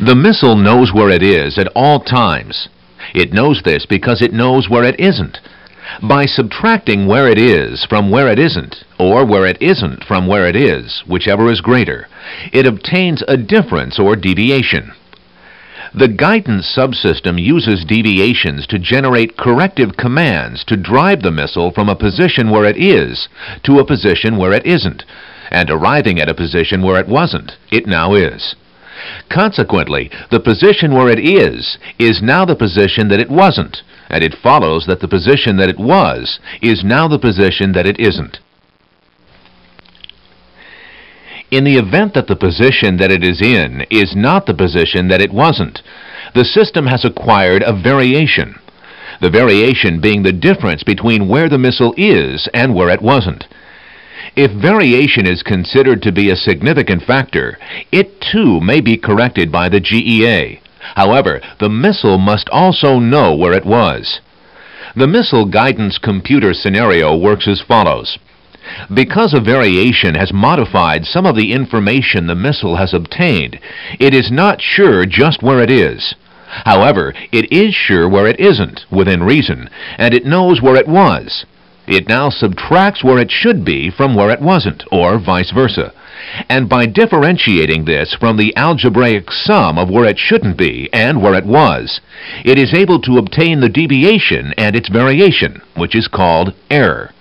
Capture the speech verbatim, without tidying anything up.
The missile knows where it is at all times. It knows this because it knows where it isn't. By subtracting where it is from where it isn't, or where it isn't from where it is, whichever is greater, it obtains a difference or deviation. The guidance subsystem uses deviations to generate corrective commands to drive the missile from a position where it is to a position where it isn't, and arriving at a position where it wasn't, it now is. Consequently, the position where it is is now the position that it wasn't, and it follows that the position that it was is now the position that it isn't. In the event that the position that it is in is not the position that it wasn't, the system has acquired a variation, the variation being the difference between where the missile is and where it wasn't. If variation is considered to be a significant factor, it too may be corrected by the G E A. However, the missile must also know where it was. The missile guidance computer scenario works as follows. Because a variation has modified some of the information the missile has obtained, it is not sure just where it is. However, it is sure where it isn't, within reason, and it knows where it was. It now subtracts where it should be from where it wasn't, or vice versa. And by differentiating this from the algebraic sum of where it shouldn't be and where it was, it is able to obtain the deviation and its variation, which is called error.